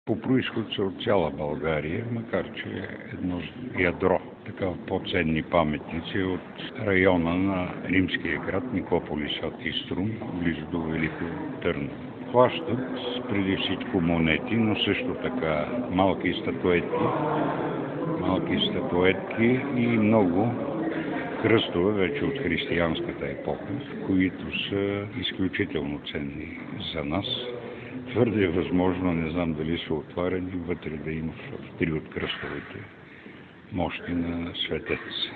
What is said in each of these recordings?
По происход са от цяла България, макар че едно ядро, такава по-ценни паметници от района на римския град Никополис ад Иструм, близо до Велико Търново. Плащат преди всичко монети, но също така малки статуетки и много кръстове вече от християнската епоха, които са изключително ценни за нас. Твърде е възможно, не знам дали са отварени, вътре да има в 3 от кръстовете мощи на светец.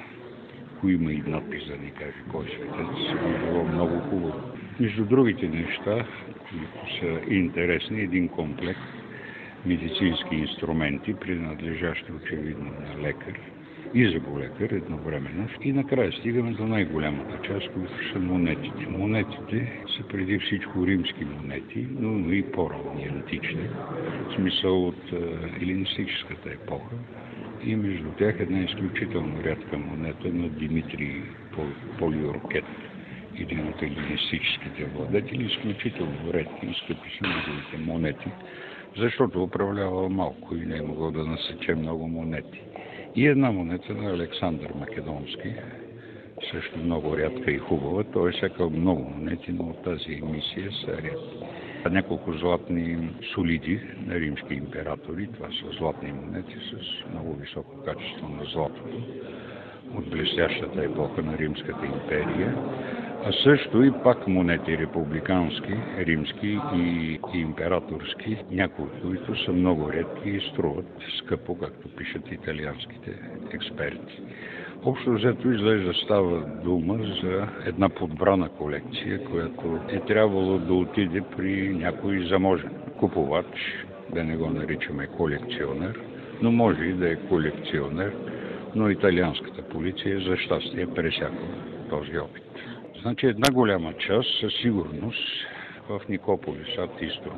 Ако има и надпис да ни каже кой светец, би било много хубаво. Между другите неща, които са интересни, един комплект медицински инструменти, принадлежащи очевидно на лекар и зъболекар едновременно. И накрая стигаме до най-голямата част, които са монетите. Монетите са преди всичко римски монети, но и по-ранни, антични, в смисъл от елинистическата епоха. И между тях една изключително рядка монета на Димитрий Полиоркет, един от елинистическите владетели, изключително редки и скъпи са неговите монети, защото управлявал малко и не е могъл да насече много монети. И една монета на Александър Македонски, също много рядка и хубава. Той е всякал много монети, но от тази емисия са рядки. Няколко златни солиди на римски императори, това са златни монети с много високо качество на златото от блестящата епоха на Римската империя, а също и пак монети републикански, римски и императорски, някои от които са много редки и струват скъпо, както пишат италианските експерти. Общо взето изглежда става дума за една подбрана колекция, която е трябвало да отиде при някой заможен купувач, да не го наричаме колекционер, но може и да е колекционер, но италианската полиция за щастие пресякла този опит. Значи една голяма част със сигурност в Никополис ад Иструм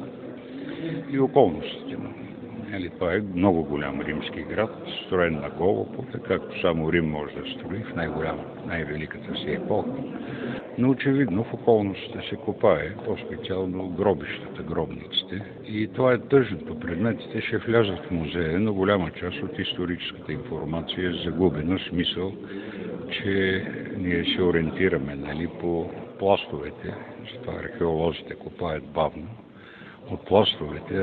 и околностите му. Това е много голям римски град, строен на голопота, както само Рим може да строи в най-великата си епоха. Но очевидно в околностите се копае, по-специално гробищата, гробниците. И това е тъжното. Предметите ще влязат в музея, но голяма част от историческата информация е загубена, в смисъл, че ние се ориентираме по пластовете, затова археолозите копаят бавно, от пластовете,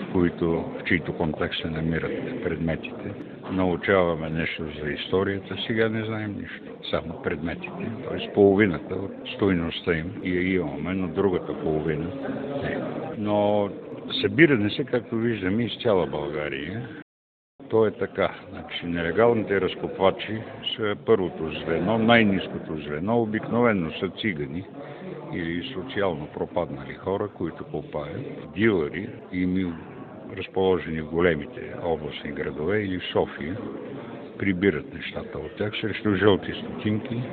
в чийто контекст се намират предметите. Научаваме нещо за историята, сега не знаем нищо, само предметите. Т.е. половината от стойността им я имаме, но другата половина не. Но събиране се, както виждаме, из цяла България. То е така. Значи, нелегалните разкопвачи са първото звено, най-ниското звено, обикновено са цигани или социално пропаднали хора, които копаят, дилъри, разположени в големите областни градове или в София, прибират нещата от тях срещу жълти стотинки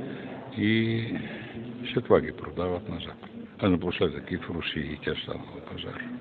и след това ги продават на Запад. А напоследък и в Русия и тя станала пазар.